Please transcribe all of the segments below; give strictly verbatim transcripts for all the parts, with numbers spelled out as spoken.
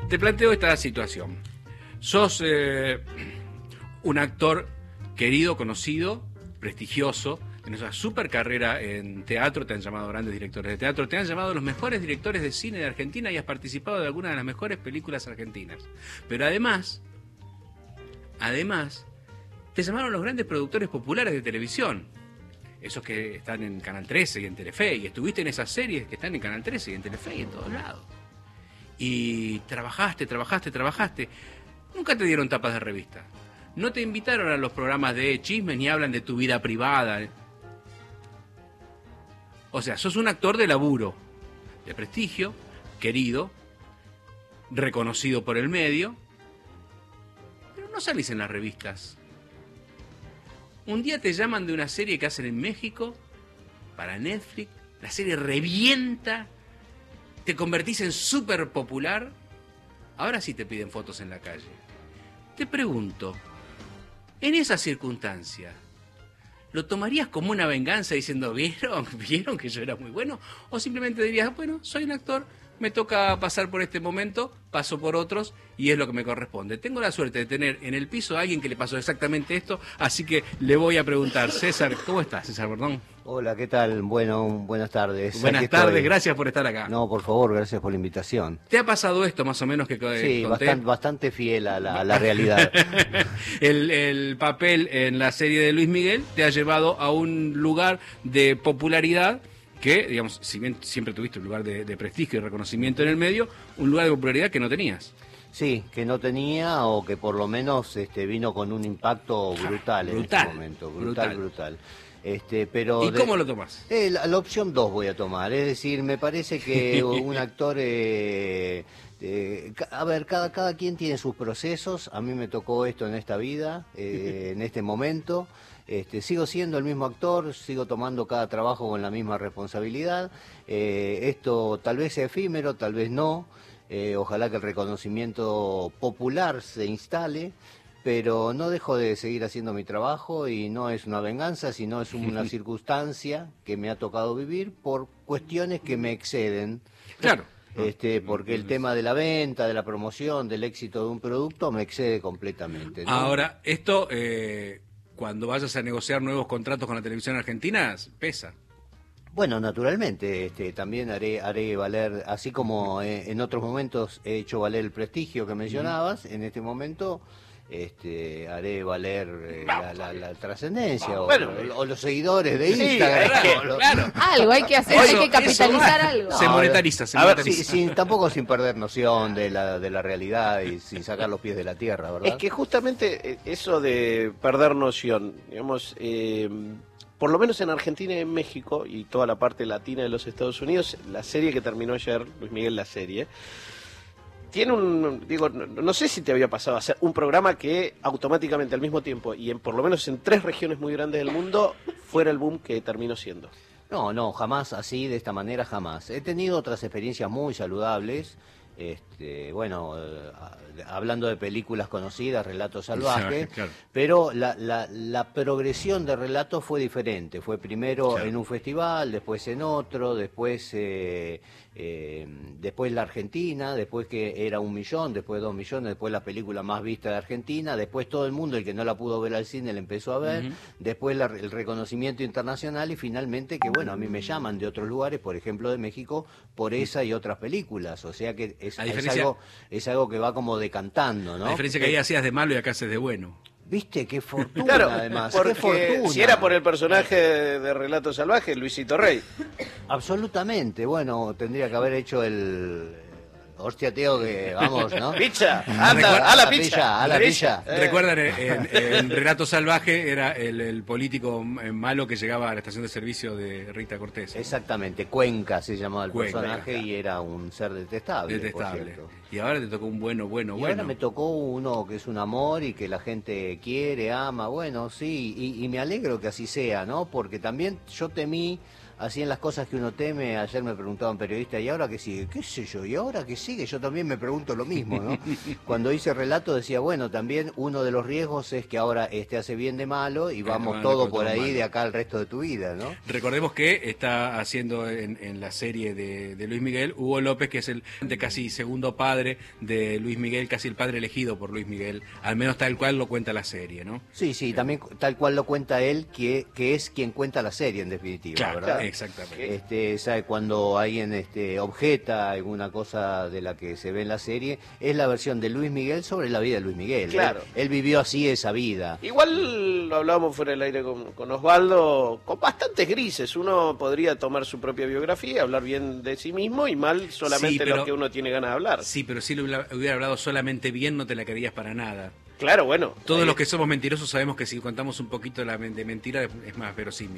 te planteo esta situación. Sos eh, un actor querido, conocido, prestigioso, en esa super carrera en teatro, te han llamado grandes directores de teatro, te han llamado los mejores directores de cine de Argentina y has participado de algunas de las mejores películas argentinas. Pero además, además, te llamaron los grandes productores populares de televisión. Esos que están en Canal trece y en Telefe, y estuviste en esas series que están en Canal trece y en Telefe y en todos lados. Y trabajaste, trabajaste, trabajaste. Nunca te dieron tapas de revista. No te invitaron a los programas de chismes ni hablan de tu vida privada. O sea, sos un actor de laburo, de prestigio, querido, reconocido por el medio, pero no salís en las revistas. Un día te llaman de una serie que hacen en México, para Netflix, la serie revienta, te convertís en súper popular, ahora sí te piden fotos en la calle. Te pregunto, en esa circunstancia, ¿lo tomarías como una venganza diciendo, ¿vieron? ¿Vieron que yo era muy bueno? ¿O simplemente dirías, bueno, soy un actor, me toca pasar por este momento, paso por otros y es lo que me corresponde? Tengo la suerte de tener en el piso a alguien que le pasó exactamente esto, así que le voy a preguntar. César, ¿cómo estás, César Bordón? Hola, ¿qué tal? Bueno, buenas tardes. Buenas tardes, gracias por estar acá. No, por favor, gracias por la invitación. ¿Te ha pasado esto más o menos que conté? Sí, bastante, bastante fiel a la, a la realidad. el, el papel en la serie de Luis Miguel te ha llevado a un lugar de popularidad que, digamos, si bien siempre tuviste un lugar de, de prestigio y reconocimiento en el medio, un lugar de popularidad que no tenías. Sí, que no tenía o que por lo menos este, vino con un impacto brutal, en brutal, este momento. Brutal, brutal. brutal. Este, pero ¿Y de, cómo lo tomás? Eh, la, la opción dos voy a tomar, es decir, me parece que un actor... Eh, eh, a ver, cada, cada quien tiene sus procesos, a mí me tocó esto en esta vida, eh, en este momento... Este, sigo siendo el mismo actor, sigo tomando cada trabajo con la misma responsabilidad. Eh, esto tal vez sea efímero, tal vez no. Eh, ojalá que el reconocimiento popular se instale, pero no dejo de seguir haciendo mi trabajo y no es una venganza, sino es una circunstancia que me ha tocado vivir por cuestiones que me exceden. Claro. Este, porque el tema de la venta, de la promoción, del éxito de un producto me excede completamente, ¿no? Ahora, esto... Eh... cuando vayas a negociar nuevos contratos con la televisión argentina, pesa. Bueno, naturalmente, este, también haré haré valer, así como eh, en otros momentos he hecho valer el prestigio que mencionabas, en este momento este, haré valer eh, la, la, la trascendencia o, bueno, o, o los seguidores de sí, Instagram. claro, o los... claro. Algo hay que hacer, Eso, hay que capitalizar eso, algo. Se monetariza, se a ver, monetariza. sí, sin, tampoco sin perder noción de la, de la realidad y sin sacar los pies de la tierra, ¿verdad? Es que justamente eso de perder noción, digamos, eh, por lo menos en Argentina y en México y toda la parte latina de los Estados Unidos, la serie que terminó ayer, Luis Miguel la serie, tiene un, digo, no, no sé si te había pasado a hacer un programa que automáticamente al mismo tiempo y en por lo menos en tres regiones muy grandes del mundo fuera el boom que terminó siendo. No, no, jamás así, de esta manera, jamás. He tenido otras experiencias muy saludables, este, bueno, eh, hablando de películas conocidas, Relatos Salvajes, claro. pero la, la, la progresión de Relatos fue diferente. Fue primero Claro. en un festival, después en otro, después eh, eh, después la Argentina, después que era un millón, después dos millones, después la película más vista de Argentina, después todo el mundo, el que no la pudo ver al cine, la empezó a ver, uh-huh. después la, el reconocimiento internacional y finalmente que, bueno, a mí me llaman de otros lugares, por ejemplo de México, por esa y otras películas, o sea que es, es, algo, es algo que va como decantando, ¿no? La diferencia que ahí hacías de malo y acá haces de bueno. ¿Viste? Qué fortuna, claro, además. Porque qué fortuna. Si era por el personaje de, de Relatos Salvajes, Luisito Rey. Absolutamente. Bueno, tendría que haber hecho el... Hostia, tío, que vamos, ¿no? ¡Pizza! ¡Anda, a la pizza! ¡A la pizza! Eh. ¿Recuerdan? En, en Relato Salvaje era el, el político malo que llegaba a la estación de servicio de Rita Cortés. Exactamente, Cuenca se llamaba el Cuenca, personaje claro. Y era un ser detestable. Detestable. Y ahora te tocó un bueno, bueno, y bueno. ahora me tocó uno que es un amor y que la gente quiere, ama, bueno, sí, y, y me alegro que así sea, ¿no? Porque también yo temí así en las cosas que uno teme. Ayer me preguntaban periodistas, ¿y ahora qué sigue? ¿Qué sé yo? ¿Y ahora qué sigue? Yo también me pregunto lo mismo, ¿no? Cuando hice relato decía, bueno, también uno de los riesgos es que ahora este hace bien de malo y vamos bueno, todo todo por ahí malo. de acá al resto de tu vida, ¿no? Recordemos que está haciendo en, en la serie de, de Luis Miguel Hugo López, que es el de casi segundo padre de Luis Miguel, casi el padre elegido por Luis Miguel, al menos tal cual lo cuenta la serie, ¿no? Sí, sí, también tal cual lo cuenta él, que, que es quien cuenta la serie en definitiva, Claro, ¿verdad? exactamente. Este, sabe, cuando alguien este, objeta alguna cosa de la que se ve en la serie, es la versión de Luis Miguel sobre la vida de Luis Miguel. Claro. Él, él vivió así esa vida. Igual lo hablábamos fuera del aire con, con Osvaldo, con bastantes grises. Uno podría tomar su propia biografía, hablar bien de sí mismo y mal solamente Sí, pero- lo que uno tiene ganas de hablar. Sí, pero si lo hubiera hubiera hablado solamente bien, no te la creerías para nada. Claro, bueno. Todos ahí- los que somos mentirosos sabemos que si contamos un poquito de, la, de mentira es más verosímil.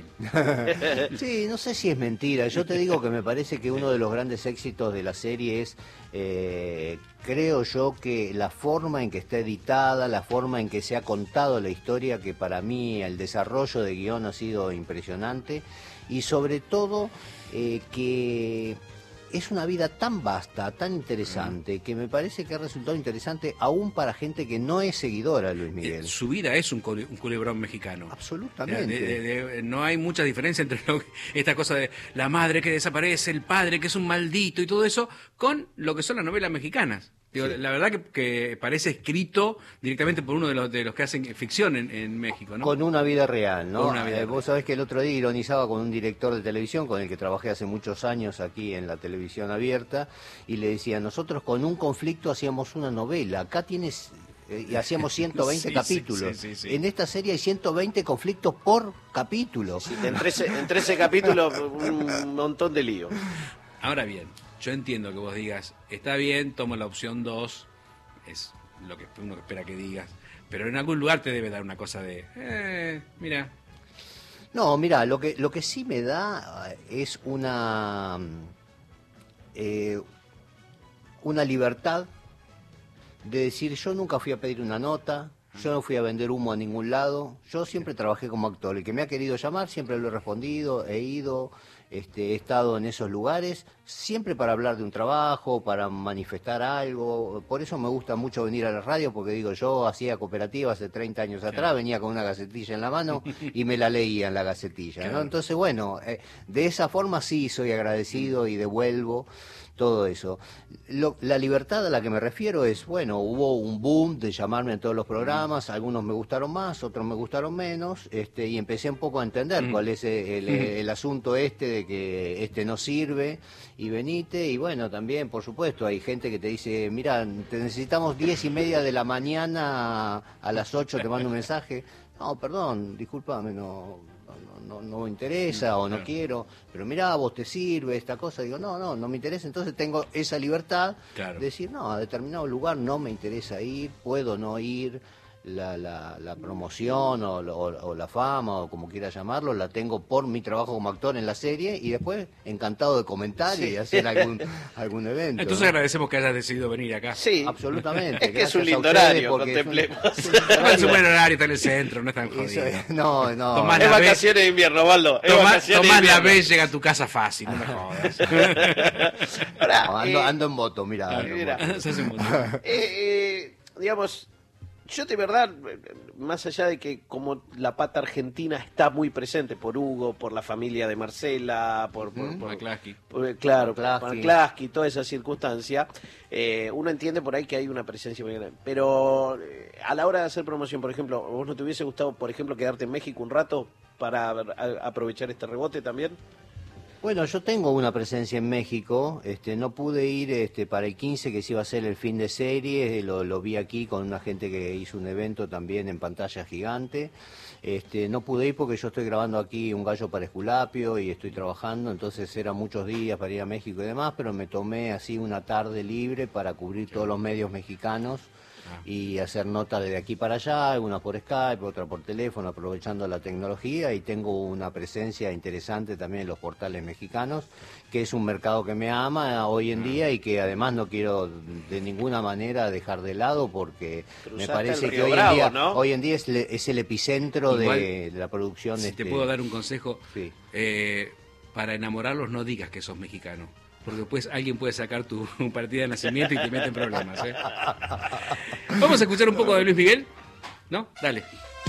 Sí, no sé si es mentira. Yo te digo que me parece que uno de los grandes éxitos de la serie es, eh, creo yo, que la forma en que está editada, la forma en que se ha contado la historia, que para mí el desarrollo de guión ha sido impresionante, y sobre todo eh, que es una vida tan vasta, tan interesante, que me parece que ha resultado interesante aún para gente que no es seguidora de Luis Eh, Miguel. Su vida es un, cule- un culebrón mexicano. Absolutamente. De- de- de- no hay mucha diferencia entre lo que- esta cosa de la madre que desaparece, el padre que es un maldito y todo eso, con lo que son las novelas mexicanas. Digo, Sí. La verdad que, que parece escrito directamente por uno de los, de los que hacen ficción en, en México, ¿no? Con una vida real, ¿no? Con una vida Eh, real. vos sabés que el otro día ironizaba con un director de televisión con el que trabajé hace muchos años aquí en la televisión abierta y le decía, nosotros con un conflicto hacíamos una novela, acá tienes... eh, y hacíamos ciento veinte Sí, capítulos. sí, sí, sí, sí. En esta serie hay ciento veinte conflictos por capítulo. En trece, en trece capítulos, un montón de lío. Ahora bien, yo entiendo que vos digas, está bien, tomo la opción dos, es lo que uno espera que digas, pero en algún lugar te debe dar una cosa de, eh, mira, No, mira, lo que, lo que sí me da eh, es una, eh, una libertad de decir, yo nunca fui a pedir una nota, yo no fui a vender humo a ningún lado, yo siempre trabajé como actor, el que me ha querido llamar siempre lo he respondido, he ido, este, he estado en esos lugares, siempre para hablar de un trabajo, para manifestar algo, por eso me gusta mucho venir a la radio, porque digo, yo hacía cooperativa hace treinta años atrás, venía con una gacetilla en la mano y me la leía en la gacetilla, ¿no? Claro. Entonces, bueno, eh, de esa forma sí soy agradecido y devuelvo todo eso. Lo- la libertad a la que me refiero es, bueno, hubo un boom de llamarme en todos los programas, algunos me gustaron más, otros me gustaron menos, este, y empecé un poco a entender Mm. cuál es el, el- el asunto este de que este no sirve, y venite, y bueno, también, por supuesto, hay gente que te dice, mira, te necesitamos diez y media de la mañana, a las ocho te mando un mensaje. No, perdón, discúlpame, no... No, no, no me interesa o no Claro. quiero, pero mirá, vos te sirve esta cosa, digo, no, no, no me interesa, entonces tengo esa libertad Claro. de decir, no, a determinado lugar no me interesa ir, puedo no ir, la, la, la promoción o, lo- o la fama o como quiera llamarlo, la tengo por mi trabajo como actor en la serie y después encantado de comentar y hacer algún, algún evento. entonces ¿no? agradecemos que hayas decidido venir acá. Sí. Absolutamente. Es que es un gracias a lindo ustedes, horario, porque es un- contemplemos. es un Además, es un buen horario- horario, está en el centro, no es tan eso jodido. es- no, no. Tomás Es la B. vacaciones de invierno, Osvaldo. Es Tomás vacaciones de Tomás la invierno. B, llega a tu casa fácil, no me jodas. Ahora, No, ando, eh, ando en voto, mira. ando en mira. voto. Se hace un montón. eh, eh, digamos, yo de verdad, eh, más allá de que como la pata argentina está muy presente por Hugo, por la familia de Marcela, por, por, Ujú. por- McCluskey. por- eh, claro, por McCluskey. McCluskey, toda esa circunstancia, eh, uno entiende por ahí que hay una presencia muy grande. Pero eh, a la hora de hacer promoción, por ejemplo, ¿vos no te hubiese gustado, por ejemplo, quedarte en México un rato para a- aprovechar este rebote también? Bueno, yo tengo una presencia en México, este, no pude ir este, para el quince que se iba a ser el fin de serie, lo, lo vi aquí con una gente que hizo un evento también en pantalla gigante, este, no pude ir porque yo estoy grabando aquí Un gallo para Esculapio y estoy trabajando, entonces eran muchos días para ir a México y demás, pero me tomé así una tarde libre para cubrir todos los medios mexicanos y hacer notas de aquí para allá, una por Skype, otra por teléfono, aprovechando la tecnología, y tengo una presencia interesante también en los portales mexicanos, que es un mercado que me ama hoy en día y que además no quiero de ninguna manera dejar de lado porque me Cruzaste parece el que Río hoy Bravo, en día, ¿no? hoy en día es, le- es el epicentro Igual, de, de la producción. Si este, te puedo dar un consejo, Sí. eh, para enamorarlos no digas que sos mexicano. Porque después alguien puede sacar tu partida de nacimiento y te mete en problemas, ¿eh? Vamos a escuchar un poco de Luis Miguel, ¿no? Dale.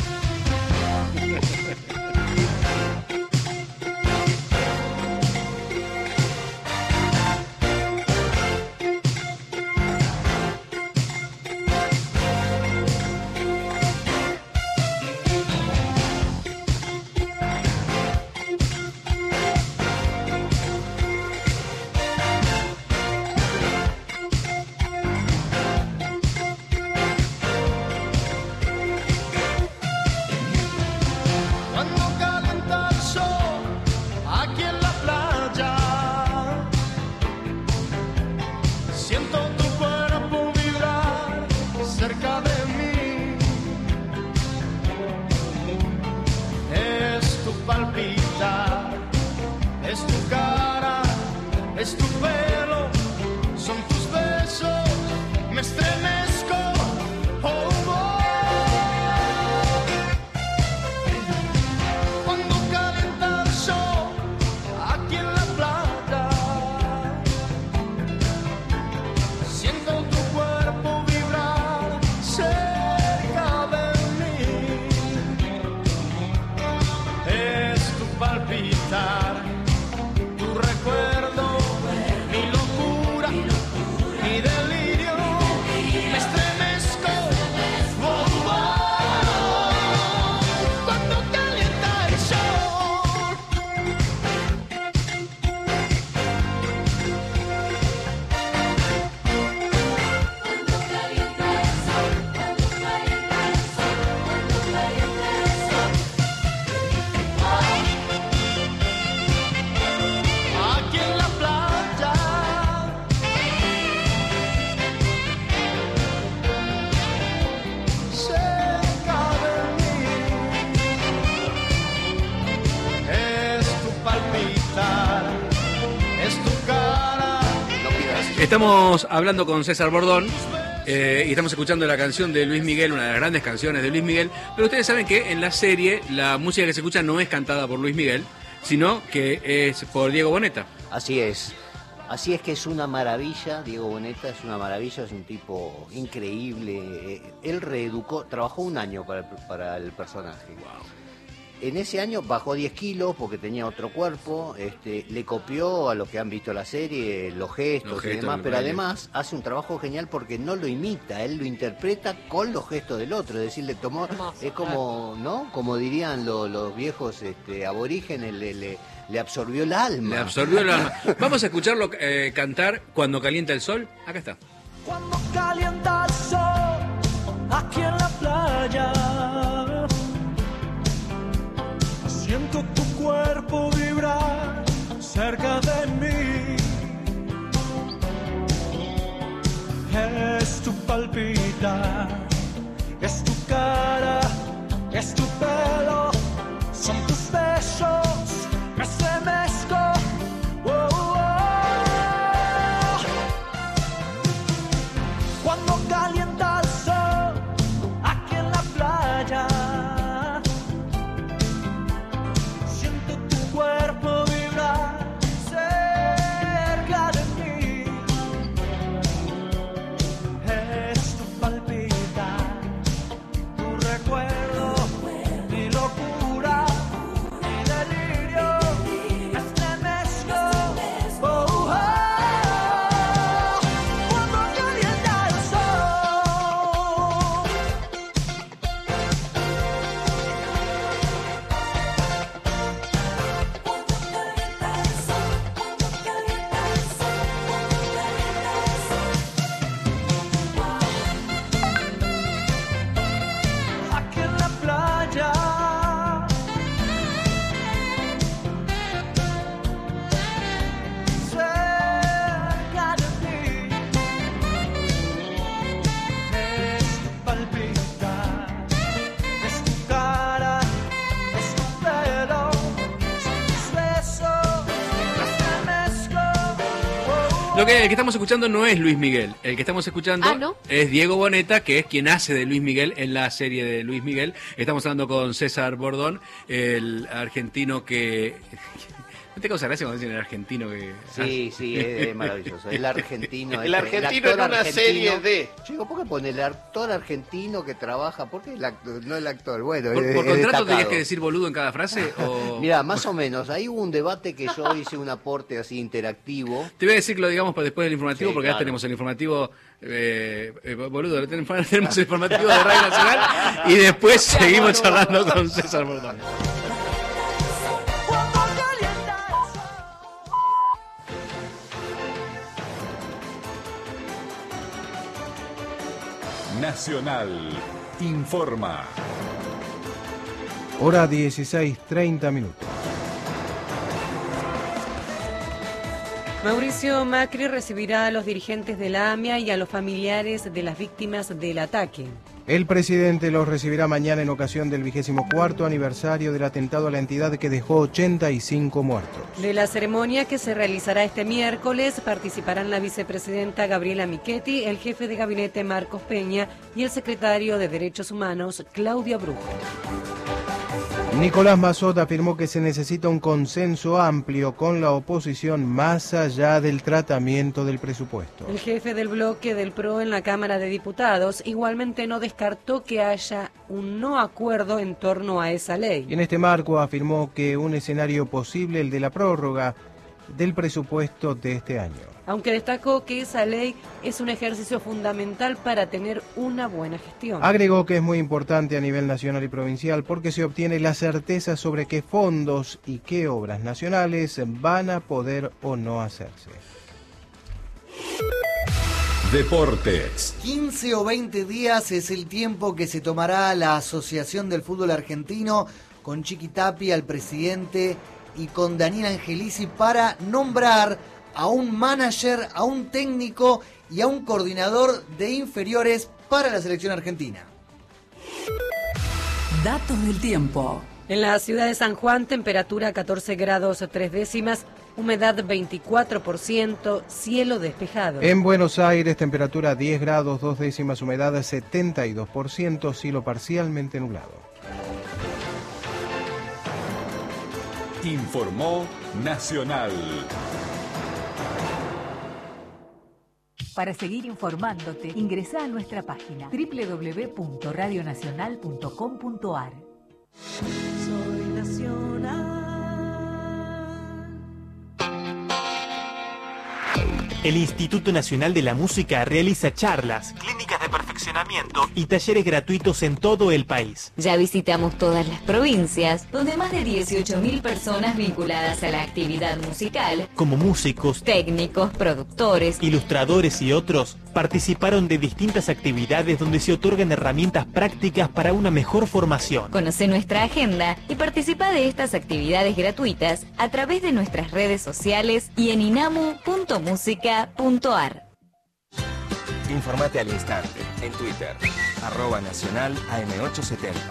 Estamos hablando con César Bordón eh, y estamos escuchando la canción de Luis Miguel, una de las grandes canciones de Luis Miguel, pero ustedes saben que en la serie la música que se escucha no es cantada por Luis Miguel, sino que es por Diego Boneta. Así es, así es que es una maravilla, Diego Boneta es una maravilla, es un tipo increíble, él reeducó, trabajó un año para el, para el personaje. Wow. En ese año bajó diez kilos porque tenía otro cuerpo, este, le copió a los que han visto la serie, los gestos, los gestos y demás, pero además hace un trabajo genial porque no lo imita, él lo interpreta con los gestos del otro, es decir, le tomó, hermoso, es como, ¿no? Como dirían los, los viejos este, aborígenes, le, le, le absorbió el alma. Le absorbió el alma. Vamos a escucharlo eh, cantar Cuando calienta el sol, acá está. Cuando calienta el sol, aquí en la playa, siento tu cuerpo vibrar cerca de mí. Es tu palpitar, es tu cara, es tu pelo, son tus besos, me estremezco. Oh, oh. Cuando calienta el sol, aquí en la playa, cuerpo vibra cerca de mí, es tu palpitar, tu recuerdo, mi locura, mi delirio, me estremezco, oh, oh, cuando calienta el sol. Lo que, el que estamos escuchando no es Luis Miguel, el que estamos escuchando ah, ¿no? es Diego Boneta, que es quien hace de Luis Miguel en la serie de Luis Miguel. Estamos hablando con César Bordón, el argentino que ¿No te causa gracia cuando dicen el argentino que...? Sí, sí, es, es maravilloso. El argentino. El este, argentino en una argentino. serie de... Chico, ¿por qué pone el actor argentino que trabaja? ¿Por qué el actor, no el actor? Bueno, ¿Por, es, por es contrato destacado. tenías que decir boludo en cada frase? O... Mira, más o menos. Ahí hubo un debate que yo hice un aporte así interactivo. Te voy a decir que lo digamos para después del informativo, Sí, porque ya claro. tenemos el informativo, eh, eh, boludo, lo tenemos, tenemos el informativo de Radio Nacional y después seguimos charlando con César Bordón. Cuando calienta el sol. Nacional informa. Hora dieciséis, treinta minutos. Mauricio Macri recibirá a los dirigentes de la A M I A y a los familiares de las víctimas del ataque. El presidente los recibirá mañana en ocasión del vigésimo cuarto aniversario del atentado a la entidad que dejó ochenta y cinco muertos. De la ceremonia que se realizará este miércoles participarán la vicepresidenta Gabriela Michetti, el jefe de gabinete Marcos Peña y el secretario de Derechos Humanos Claudia Brujo. Nicolás Mazzot afirmó que se necesita un consenso amplio con la oposición más allá del tratamiento del presupuesto. El jefe del bloque del P R O en la Cámara de Diputados igualmente no descartó que haya un no acuerdo en torno a esa ley. Y en este marco afirmó que un escenario posible el de la prórroga del presupuesto de este año. Aunque destacó que esa ley es un ejercicio fundamental para tener una buena gestión. Agregó que es muy importante a nivel nacional y provincial porque se obtiene la certeza sobre qué fondos y qué obras nacionales van a poder o no hacerse. Deportes. quince o veinte días es el tiempo que se tomará la Asociación del Fútbol Argentino con Chiqui Tapia, el presidente, y con Daniel Angelici para nombrar a un manager, a un técnico y a un coordinador de inferiores para la selección argentina. Datos del tiempo. En la ciudad de San Juan, temperatura catorce grados tres décimas, humedad veinticuatro por ciento, cielo despejado. En Buenos Aires, temperatura diez grados dos décimas, humedad setenta y dos por ciento, cielo parcialmente nublado. Informó Nacional. Para seguir informándote, ingresá a nuestra página doble u doble u doble u punto radio nacional punto com punto a r. Soy nacional. El Instituto Nacional de la Música realiza charlas, clínicas de perfeccionamiento y talleres gratuitos en todo el país. Ya visitamos todas las provincias, donde más de dieciocho mil personas vinculadas a la actividad musical, Como músicos, técnicos, productores, ilustradores y otros, participaron de distintas actividades donde se otorgan herramientas prácticas para una mejor formación. Conoce nuestra agenda y participa de estas actividades gratuitas a través de nuestras redes sociales y en inamu punto música punto a r. Informate al instante en Twitter, arroba nacional A M ochocientos setenta.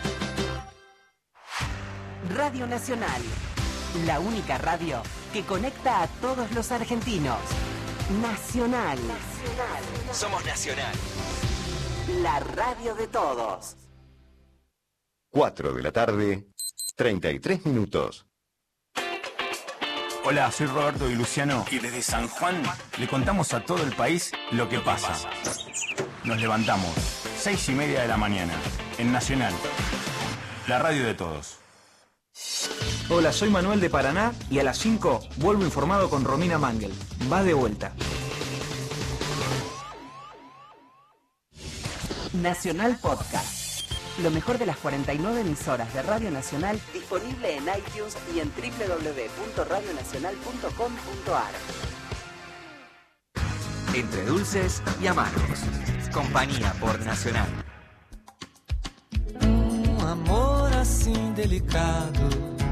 Radio Nacional, la única radio que conecta a todos los argentinos. Nacional. Nacional. Somos Nacional. La radio de todos. cuatro de la tarde, treinta y tres minutos. Hola, soy Roberto Di Luciano y desde San Juan le contamos a todo el país lo que pasa. Nos levantamos, seis y media de la mañana, en Nacional, la radio de todos. Hola, soy Manuel de Paraná y a las cinco vuelvo informado con Romina Mangel. Va de vuelta. Nacional Podcast. Lo mejor de las cuarenta y nueve emisoras de Radio Nacional disponible en iTunes y en doble u doble u doble u punto radio nacional punto com punto a r. Entre dulces y amargos. Compañía por Nacional. Um amor assim delicado,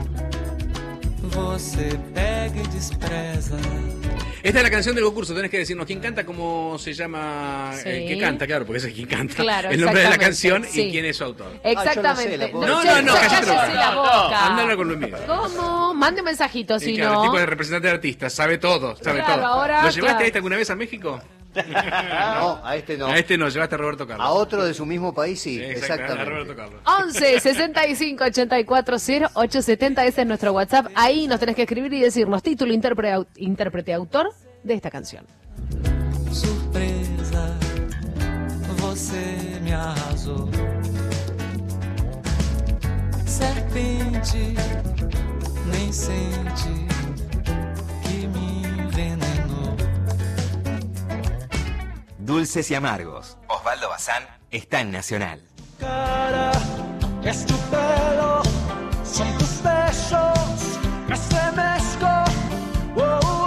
você pega e despreza. Esta es la canción del concurso, tenés que decirnos quién canta, cómo se llama, Sí. el que canta, claro, porque ese es quien canta, Claro, el nombre de la exactamente, canción sí. y quién es su autor. Exactamente. No, no, no, cállate la boca. la boca. Andala con Luis Miguel. ¿Cómo? Mande un mensajito, Y si claro, no. el tipo de representante de artista, sabe todo, sabe Claro, todo. ahora, ¿Lo llevaste claro. a esta alguna vez a México? No, a este no. A este no, llevaste a Roberto Carlos. A otro de su mismo país, sí, Exacto, exactamente. a Roberto Carlos. once sesenta y cinco ochenta y cuatro cero ocho setenta, ese es nuestro WhatsApp. Ahí nos tenés que escribir y decirnos título, intérprete, intérprete, autor de esta canción. Surpresa, você me arrasou. Serpente, nem sente que me envenenó. Dulces y amargos. Osvaldo Bazán está en Nacional. Cara, es tu pelo, son tus besos, me estremezco. Oh, oh.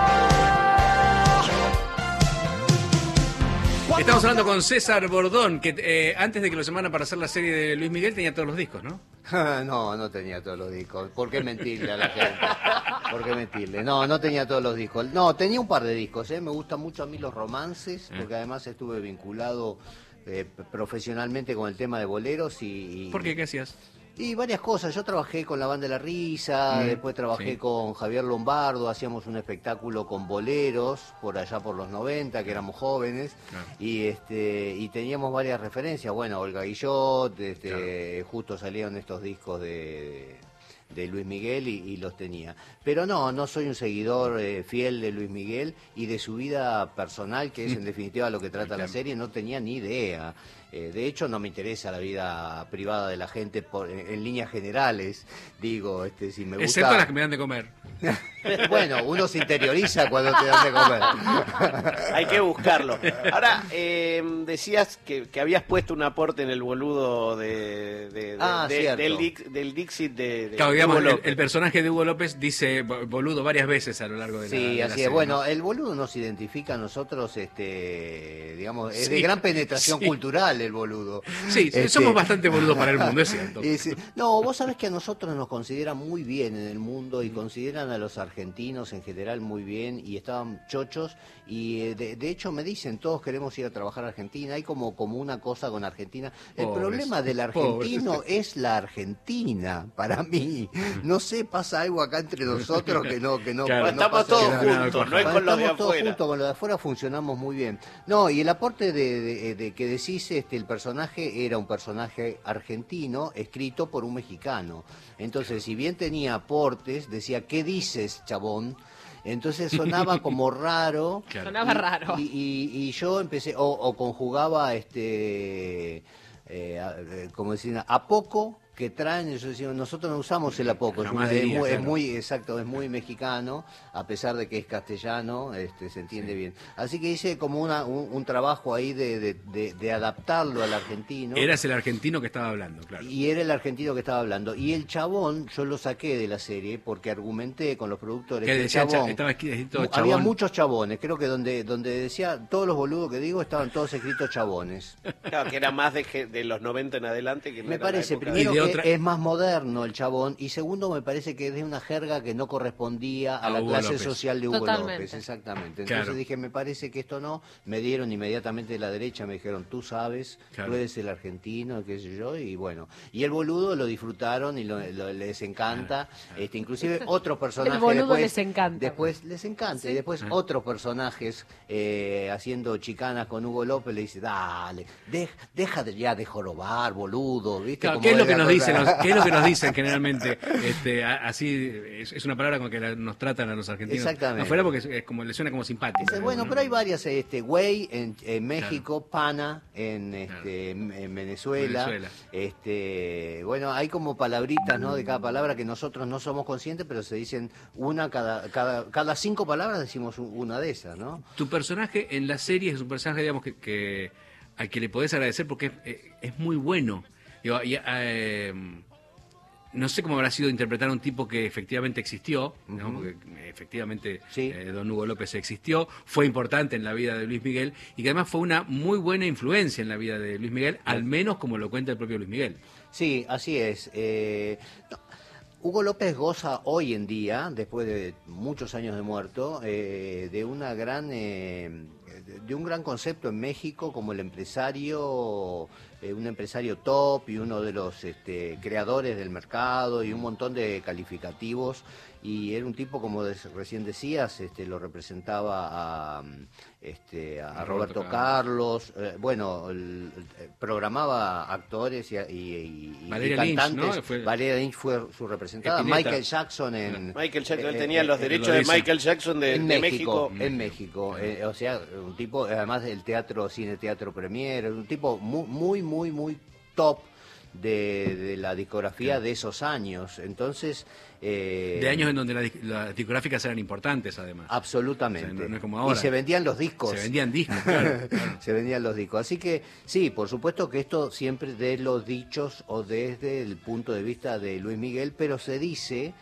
Estamos hablando con César Bordón, que eh, antes de que lo llamaran para hacer la serie de Luis Miguel tenía todos los discos, ¿no? No, no tenía todos los discos. ¿Por qué mentirle a la gente? ¿Por qué mentirle? No, no tenía todos los discos. No, tenía un par de discos, ¿eh? Me gustan mucho a mí los romances, porque además estuve vinculado eh, profesionalmente con el tema de boleros y... y... ¿Por qué? ¿Qué hacías? Y varias cosas. Yo trabajé con la Banda de la Risa, Mm, después trabajé sí. con Javier Lombardo, hacíamos un espectáculo con boleros por allá por los noventa, que éramos jóvenes, Claro. y este y teníamos varias referencias. Bueno, Olga Guillot, este, justo salieron estos discos de, de Luis Miguel y, y los tenía. Pero no, no soy un seguidor eh, fiel de Luis Miguel y de su vida personal, que es en definitiva lo que trata la serie, no tenía ni idea. Eh, de hecho, no me interesa la vida privada de la gente por, en, en líneas generales. Digo, este, si me gusta... Excepto las que me dan de comer. Bueno, uno se interioriza cuando te dan de comer. Hay que buscarlo. Ahora, eh, decías que, que habías puesto un aporte en el boludo de, de- de- Ah, de- cierto. del, Dix- del Dixit de, de Claro, digamos, Hugo el, López. el personaje de Hugo López dice bo- boludo varias veces a lo largo de la, Sí, de la así serie, es. Bueno, ¿no? el boludo nos identifica a nosotros, este, digamos, es Sí, de gran penetración sí. cultural el boludo. Sí, Este, somos bastante boludos para el mundo, es cierto. y sí. No, vos sabés que a nosotros nos consideran muy bien en el mundo y consideran a los argentinos en general muy bien y estaban chochos y eh, de, de hecho me dicen, todos queremos ir a trabajar a Argentina, hay como, como una cosa con Argentina. El Pobres, problema del argentino pobres. es la Argentina, para mí. No sé, pasa algo acá entre nosotros que no, que no, Claro, que no estamos pasa todos nada. juntos, no es con los de Estamos todos afuera. juntos, con los de afuera funcionamos muy bien. No, y el aporte de, de- de que decís, este, el personaje era un personaje argentino escrito por un mexicano. Entonces, si bien tenía aportes, decía, ¿qué dices, chabón? Entonces sonaba como raro. Claro. Sonaba y- raro. Y, y- y yo empecé, o, o conjugaba, este, eh, a- eh, como decir, a poco que traen, yo decía, nosotros no usamos el a poco, es, Jamás muy- es diría, muy, es claro. muy, exacto, es muy mexicano, a pesar de que es castellano, este, se entiende bien. Así que hice como una, un, un trabajo ahí de, de- de- de adaptarlo al argentino. Eras el argentino que estaba hablando, claro. Y era el argentino que estaba hablando. Y el chabón, yo lo saqué de la serie porque argumenté con los productores Que el decía cha- chabón- estaba escrito mu- chabón. Había muchos chabones, creo que donde, donde decía, todos los boludos que digo estaban todos escritos chabones. Claro, que era más de, ge- de los noventa en adelante que no Me era la parece, época primero, de- que otra- es más moderno el chabón, y segundo, me parece que es de una jerga que no correspondía a, A la Hugo clase López. social de Hugo Totalmente. López, exactamente. Entonces Claro. dije, me parece que esto no, me dieron inmediatamente de la derecha, me dijeron, tú sabes, Claro. tú eres el argentino, qué sé yo, y bueno. Y el boludo lo disfrutaron y lo, lo- les encanta, este este otros personajes El boludo después, les encanta. después les encanta, y después otros personajes eh, haciendo chicanas con Hugo López le dice, dale, dej- deja de, ya de jorobar, boludo, ¿viste? Claro, Como ¿qué es lo es que la nos cosa. dicen? los- ¿Qué es lo que nos dicen generalmente? Este, a- así es, es una palabra con que la- nos tratan a los argentinos. Exactamente. Afuera porque es, es como le suena como simpático. Dice, bueno, ¿no? pero hay varias, este, güey en, en México, pana en, este, en, en Venezuela, Venezuela. este, bueno, hay como palabritas, ¿no? De cada palabra que nosotros no somos conscientes, pero se dicen una cada, cada, cada cinco palabras decimos u- una de esas, ¿no? Tu personaje en la serie es un personaje, digamos, que, que al que le podés agradecer porque es, eh, es muy bueno. Digo, y, eh, no sé cómo habrá sido interpretar a un tipo que efectivamente existió, ¿no? Ujú. Porque eh, efectivamente Sí. eh, don Hugo López existió, fue importante en la vida de Luis Miguel y que además fue una muy buena influencia en la vida de Luis Miguel, al menos como lo cuenta el propio Luis Miguel. Sí, así es. Eh, no, Hugo López goza hoy en día, después de muchos años de muerto, eh, de una gran, eh, de- de un gran concepto en México como el empresario, eh, un empresario top y uno de los este, creadores del mercado y un montón de calificativos y era un tipo, como de, recién decías, este, lo representaba a, este, a, a Roberto, Roberto Carlos, eh, bueno, el, el, programaba actores y, y, y, Valeria y cantantes. Lynch, ¿no? Fue... Valeria Lynch fue su representada. Spinetta. Michael Jackson en... Michael Jackson, él eh, tenía eh, los eh, derechos lo de dice. Michael Jackson de, en de México, México. En México, eh, o sea, un tipo, además del teatro, cine, teatro premier, un tipo muy, muy, muy, muy top de, de la discografía de esos años. Entonces... Eh, de años en donde la, las discográficas eran importantes, además. Absolutamente. O sea, no, no es como ahora. Y se vendían los discos. Se vendían discos, claro. claro. Se vendían los discos. Así que, sí, por supuesto que esto siempre de los dichos o desde el punto de vista de Luis Miguel, pero se dice...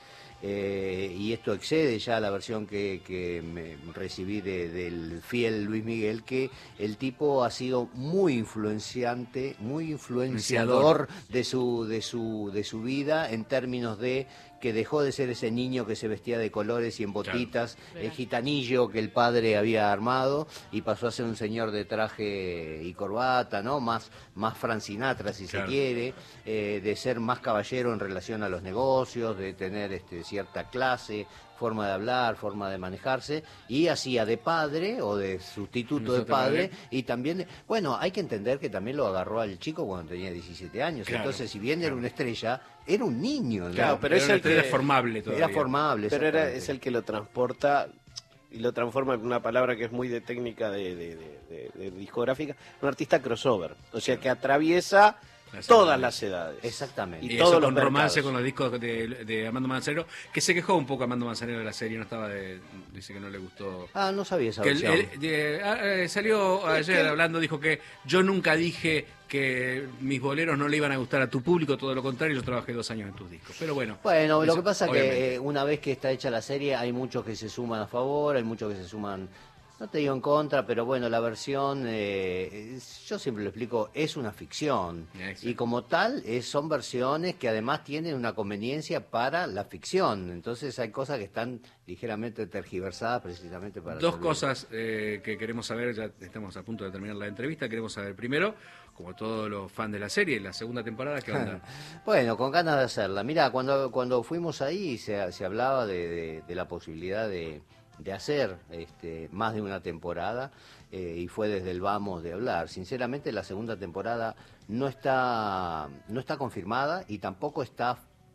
Eh, y esto excede ya la versión que, que me recibí de, del fiel Luis Miguel, que el tipo ha sido muy influenciante, muy influenciador de su, de su, de su vida en términos de que dejó de ser ese niño que se vestía de colores y en botitas, claro. el gitanillo que el padre había armado, y pasó a ser un señor de traje y corbata, ¿no? Más, más Frank Sinatra, si claro. se quiere, eh, de ser más caballero en relación a los negocios, de tener este, cierta clase, forma de hablar, forma de manejarse, y hacía de padre o de sustituto de padre, y también, de, bueno, hay que entender que también lo agarró al chico cuando tenía diecisiete años, claro, entonces si bien claro. era una estrella, era un niño, ¿no? Claro, pero, pero es el que era formable todavía. Era formable, pero era, es el que lo transporta y lo transforma en una palabra que es muy de técnica de, de, de, de, de discográfica, un artista crossover, o sea, claro. que atraviesa Las todas edades. las edades. Exactamente. Y, y todos eso los con mercados. Romance, con los discos de, de Armando Manzanero, que se quejó un poco Armando Manzanero de la serie, no estaba de, dice que no le gustó. Ah, no sabía esa que versión. el, el, de, eh, salió ayer hablando, dijo que yo nunca dije que mis boleros no le iban a gustar a tu público, todo lo contrario, yo trabajé dos años en tus discos. Pero bueno. Bueno, eso, lo que pasa es obviamente. que eh, una vez que está hecha la serie, hay muchos que se suman a favor, hay muchos que se suman... No te digo en contra, pero bueno, la versión, eh, yo siempre lo explico, es una ficción. Exacto. Y como tal, es, son versiones que además tienen una conveniencia para la ficción. Entonces hay cosas que están ligeramente tergiversadas precisamente para... Dos cosas eh, que queremos saber, ya estamos a punto de terminar la entrevista, queremos saber primero, como todos los fans de la serie, la segunda temporada, ¿qué onda? Bueno, con ganas de hacerla. Mirá, cuando, cuando fuimos ahí se, se hablaba de, de, de la posibilidad de... de hacer este, más de una temporada eh, y fue desde el vamos de hablar. Sinceramente la segunda temporada no está, no está confirmada y tampoco está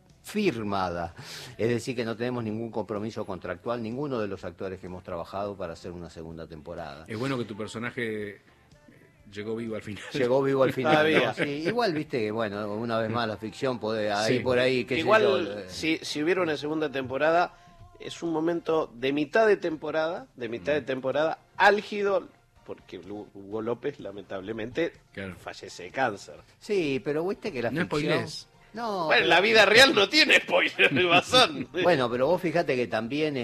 firmada. Es decir, que no tenemos ningún compromiso contractual, ninguno de los actores que hemos trabajado para hacer una segunda temporada. Es bueno que tu personaje llegó vivo al final. Llegó vivo al final. ¿No? Sí, igual, viste, que bueno, una vez más la ficción puede ahí sí. por ahí... Qué igual, sé yo, eh. si, si hubiera una segunda temporada... es un momento de mitad de temporada, de mitad de temporada, álgido, porque Hugo López, lamentablemente, claro. fallece de cáncer. Sí, pero viste que la no ficción... No, bueno, la vida real no tiene spoiler, Bazán. Bueno, pero vos fíjate que también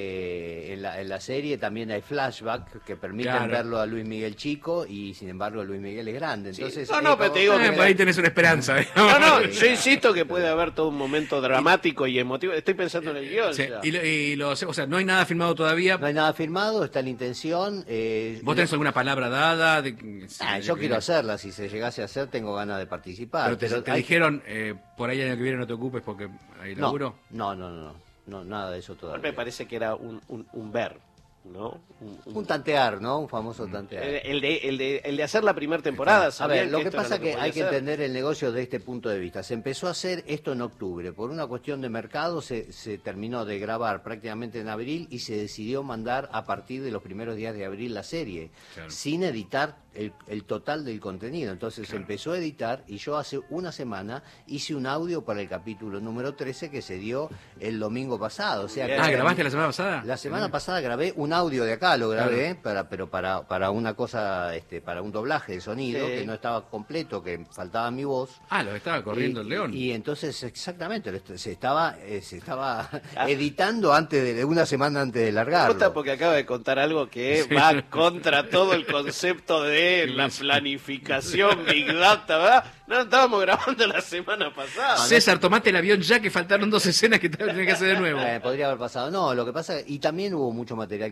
este en la, en la serie también hay flashback que permiten claro. verlo a Luis Miguel chico y sin embargo Luis Miguel es grande. Entonces, sí. No, no, pero te digo eh, que... ahí tenés una esperanza. ¿eh? No, no, yo insisto que puede haber todo un momento dramático y emotivo. Estoy pensando en el guión. Sí. Y, lo, y lo, o sea, no hay nada filmado todavía. No hay nada filmado, está la intención. Eh, ¿Vos tenés alguna palabra dada? De, ah, de, yo de, quiero de, hacerla, si se llegase a hacer tengo ganas de participar. Pero te, pero te hay... dijeron, eh, por ahí el año que viene no te ocupes porque hay laburo. No, no, no, no, no, nada de eso todavía. Me parece que era un, un, un ver, ¿no? Un, un... un tantear, ¿no? Un famoso tantear. El, el, de, el, de, el de hacer la primera temporada. A ver, lo que, que pasa es que, que hay que hacer. entender el negocio de este punto de vista. Se empezó a hacer esto en octubre. Por una cuestión de mercado se, se terminó de grabar prácticamente en abril y se decidió mandar a partir de los primeros días de abril la serie, claro. sin editar el, el total del contenido. Entonces claro. se empezó a editar y yo hace una semana hice un audio para el capítulo número trece que se dio el domingo pasado. O sea, ah, que ¿grabaste la semana pasada? La semana sí. pasada grabé un audio de acá, lo grabé, claro. para, pero para, para una cosa, este, para un doblaje de sonido sí. que no estaba completo, que faltaba mi voz. Ah, lo estaba corriendo y, el león. Y, y entonces, exactamente, se estaba, eh, se estaba ah. editando antes de, de una semana antes de largarlo. Me gusta porque acaba de contar algo que sí. va contra todo el concepto de la planificación, Big Data, ¿verdad? No, estábamos grabando la semana pasada. César, tomate el avión ya que faltaron dos escenas que tenés que hacer de nuevo. Eh, podría haber pasado. No, lo que pasa, y también hubo mucho material que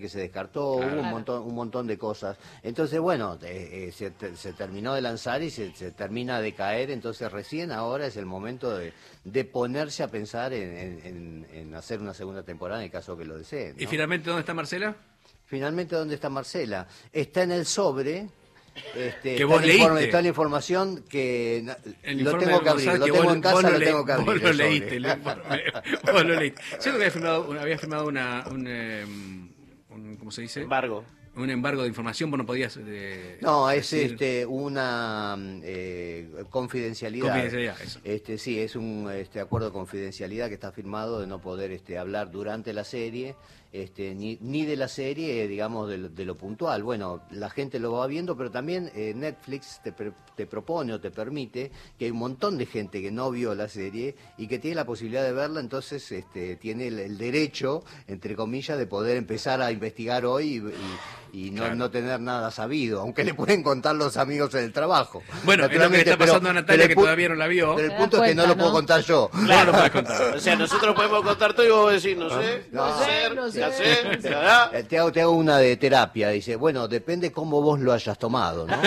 que se descartó, Claro. hubo un montón, un montón de cosas. Entonces, bueno, eh, eh, se, te- se terminó de lanzar y se, se termina de caer, entonces recién ahora es el momento de, de ponerse a pensar en, en- en- en hacer una segunda temporada en el caso que lo deseen, ¿no? ¿Y finalmente dónde está Marcela? Finalmente, ¿dónde está Marcela? Está en el sobre. Este, Que está vos la informa- leíste. Está la información que na- El lo informe tengo de que abrir, González, lo que tengo vos- en casa, vos lo le- tengo que abrir. Vos lo el sobre. leíste, el informe. Vos lo leíste. Yo creo que había firmado, una- había firmado una, un, eh, un- ¿cómo se dice? Embargo. Un embargo de información, vos no podías... eh, No, es decir- este una mm, eh, confidencialidad. Confidencialidad, eso. Este sí, es un este acuerdo de confidencialidad que está firmado de no poder este hablar durante la serie, este ni, ni de la serie, digamos de lo, de lo puntual. Bueno, la gente lo va viendo, pero también eh, Netflix te, pre- te propone o te permite que hay un montón de gente que no vio la serie y que tiene la posibilidad de verla, entonces este tiene el, el derecho, entre comillas, de poder empezar a investigar hoy y, y- y no, Claro. no tener nada sabido, aunque le pueden contar los amigos en el trabajo. Bueno, es lo que le Naturalmente, está pasando pero- a Natalia, pero el que pu- todavía no la vio. Pero el Te das punto es que no cuenta, lo puedo ¿no? contar yo. Claro, lo puedes contar. O sea, nosotros podemos contar todo y vos decís, no sé, No. no sé, No sé, ya no sé, sé. ya Eh, Te hago, te hago una de terapia, dice, bueno, depende cómo vos lo hayas tomado, ¿no?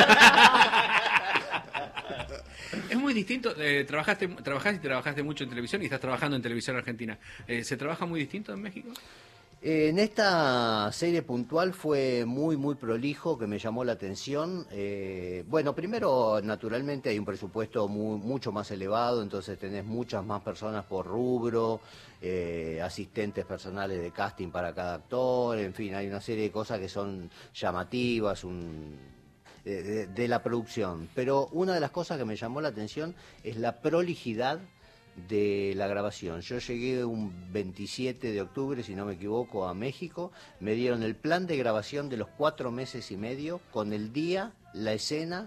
Es muy distinto, eh, trabajaste, trabajaste y trabajaste mucho en televisión y estás trabajando en televisión argentina. Eh, ¿Se trabaja muy distinto en México? En esta serie puntual fue muy, muy prolijo, que me llamó la atención. Eh, bueno, primero, naturalmente hay un presupuesto muy, mucho más elevado, entonces tenés muchas más personas por rubro, eh, asistentes personales de casting para cada actor, en fin, hay una serie de cosas que son llamativas, un, de, de- de la producción. Pero una de las cosas que me llamó la atención es la prolijidad de la grabación. Yo llegué un veintisiete de octubre, si no me equivoco, a México. Me dieron el plan de grabación de los cuatro meses y medio, con el día, la escena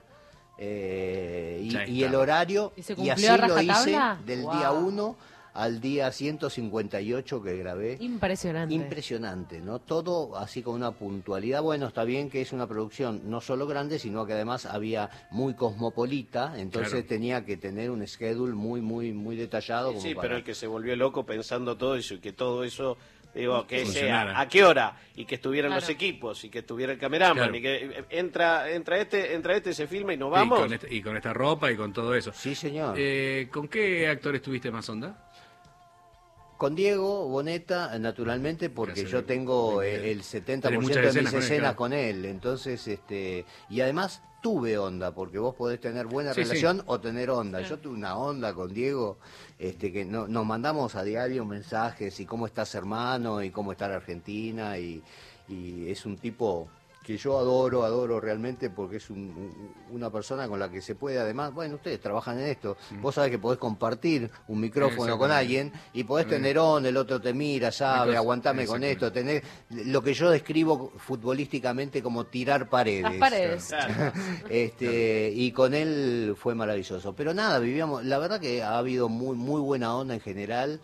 eh, y, Ya y el está. horario. ¿Y se Y cumplió así a lo hice rajatabla? del Wow. día uno al día ciento cincuenta y ocho que grabé. Impresionante. Impresionante, ¿no? Todo así con una puntualidad. Bueno, está bien que es una producción no solo grande, sino que además había muy cosmopolita, entonces Claro. tenía que tener un schedule muy, muy, muy detallado. Sí, como sí, para- pero el que se volvió loco pensando todo eso y que todo eso, digo, que Funcionara. sea a qué hora y que estuvieran Claro. los equipos y que estuviera el cameraman Claro. y que eh, entra entra este entra este se filma y nos Y vamos. con, este- y con esta ropa y con todo eso. Sí, señor. Eh, ¿Con qué actores tuviste más onda? Con Diego Boneta, naturalmente, porque Gracias, yo tengo muy eh, bien. el setenta Tenés por muchas ciento de mis escenas con él, escenas claro. con él, entonces, este, y además tuve onda, porque vos podés tener buena Sí, relación sí. o tener onda. Yo tuve una onda con Diego, este, que no, nos mandamos a diario mensajes y cómo estás hermano y cómo está la Argentina y, y es un tipo que yo adoro, adoro realmente porque es un- un- una persona con la que se puede además, bueno, ustedes trabajan en esto, vos sabés que podés compartir un micrófono con Exactamente. alguien y podés Mm. tener on, el otro te mira, sabe, cosa, aguantame con esto, tener lo que yo describo futbolísticamente como tirar paredes. Las paredes. este y con él fue maravilloso. Pero nada, vivíamos, la verdad que ha habido muy muy buena onda en general.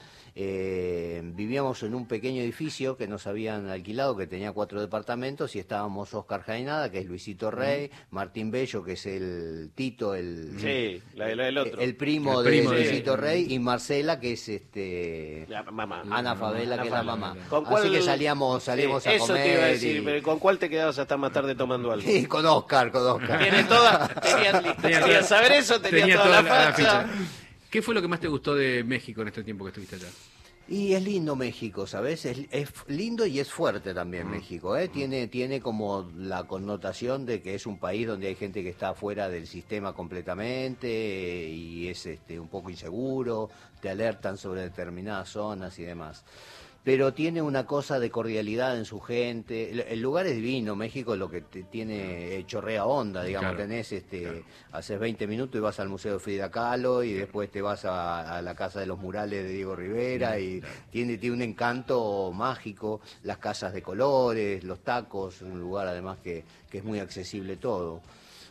Eh, vivíamos en un pequeño edificio que nos habían alquilado, que tenía cuatro departamentos, y estábamos Oscar Jaenada, que es Luisito Rey, Martín Bello, que es el Tito, el, Sí, la- la del otro. el primo El de primo de- Luisito Rey, y Marcela, que es este La mamá. Ana Favela, Ana que es la Favela. mamá. ¿Con Así cuál- que salíamos, salíamos Sí, a eso comer. te iba a decir, y- pero ¿con cuál te quedabas hasta más tarde tomando algo? Sí, con Oscar, con Oscar. Tiene toda, tenías listo. Querías saber eso, tenía, toda, la facha. ¿Qué fue lo que más te gustó de México en este tiempo que estuviste allá? Y es lindo México, ¿sabes? Es, es lindo y es fuerte también Mm. México, ¿eh? Tiene, tiene como la connotación de que es un país donde hay gente que está fuera del sistema completamente eh, y es este, un poco inseguro, te alertan sobre determinadas zonas y demás. Pero tiene una cosa de cordialidad en su gente. El, el lugar es divino, México lo que te tiene eh, chorrea onda, digamos, Claro, tenés este, haces veinte minutos y vas al Museo de Frida Kahlo y después te vas a, a la Casa de los Murales de Diego Rivera y tiene, tiene un encanto mágico, las casas de colores, los tacos, un lugar además que, que es muy accesible todo.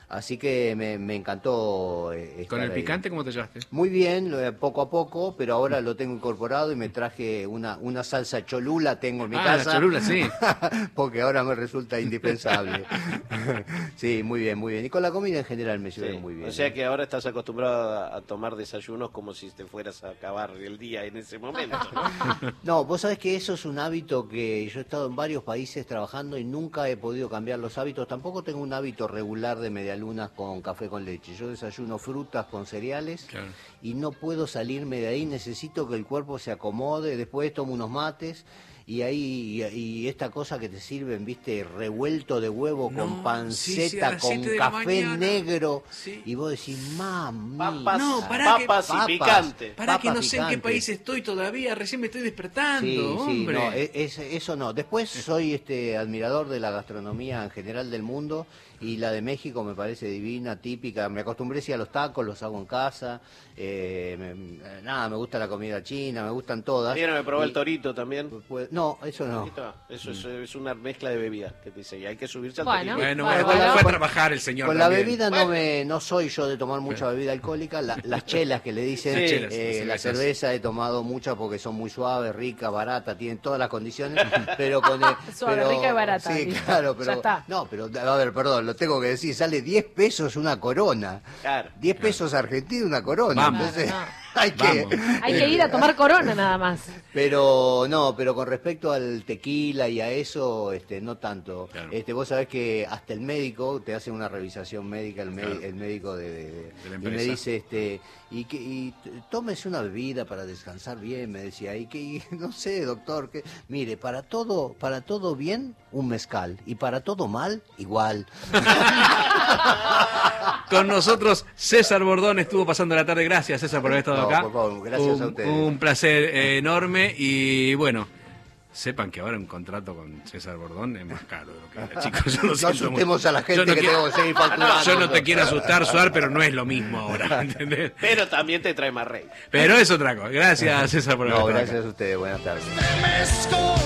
Así que me, me encantó eh, ¿Con el ahí. picante cómo te llevaste? Muy bien, lo- poco a poco, pero ahora lo tengo incorporado y me traje una, una salsa cholula, tengo en mi Ah, casa. la cholula, sí. Porque ahora me resulta indispensable. Sí, muy bien, muy bien. Y con la comida en general me llevé Sí. muy bien. O sea que ahora estás acostumbrado a, a tomar desayunos como si te fueras a acabar el día en ese momento, ¿no? No, vos sabés que eso es un hábito que yo he estado en varios países trabajando y nunca he podido cambiar los hábitos. Tampoco tengo un hábito regular de medialunas con café con leche. Yo desayuno frutas con cereales Claro. y no puedo salirme de ahí. Necesito que el cuerpo se acomode. Después tomo unos mates y ahí y, y esta cosa que te sirven, viste, revuelto de huevo No, con sí, panceta, sí, a las con siete de la café mañana. negro. Sí. Y vos decís, mami. Papas, No, pará que- papas y papas, picante. Pará que papas no sé en qué picantes. país estoy todavía, recién me estoy despertando, Sí, sí, hombre. no, e- es- eso no. Después soy este admirador de la gastronomía en general del mundo y la de México me parece divina, típica. Me acostumbré sí a los tacos, los hago en casa. Eh, me- nada, me gusta la comida china, me gustan todas. Ayer me probó Y- el torito también. pues, no, eso no. Ahí está. Eso es, es una mezcla de bebidas que te dice, y hay que subirse al Bueno, torito. Bueno, Bueno, bueno, bueno. fue a trabajar el señor Con la también. bebida no me no soy yo de tomar mucha bebida alcohólica, la- las chelas que le dicen, Sí, eh, las la cervezas. cerveza he tomado mucha porque son muy suaves, ricas, baratas, tienen todas las condiciones, pero con el, Suave, pero- rica y barata, Sí, listo. claro, Ya pero está. no, pero a ver, perdón, lo tengo que decir, sale diez pesos una corona. Claro. diez pesos argentinos una corona, Vamos. entonces No, hay que Vamos. Hay que ir a tomar corona nada más. pero no, pero con respecto al tequila y a eso, este, no tanto. Claro. Este, vos sabés que hasta el médico te hace una revisión médica, el, médi- Claro. el médico de, de- De la y me empresa. dice, este, y que y t- tómese una bebida para descansar bien, me decía, y que y no sé, doctor, que mire, para todo, para todo bien, un mezcal, y para todo mal, igual. Con nosotros César Bordón estuvo pasando la tarde. Gracias, César, por haber estado No, acá. por favor, gracias un, a ustedes. Un placer eh, enorme y bueno, sepan que ahora un contrato con César Bordón es más caro de lo que era, chicos. Yo lo No siento asustemos mucho. a la gente Yo no que quiero- tengo que seguir facturando. Yo no te quiero asustar, Suar, pero no es lo mismo ahora, ¿entendés? Pero también te trae más rey. Pero es otra cosa. Gracias, César, por haber No, estado acá. gracias a ustedes, buenas tardes. Mezco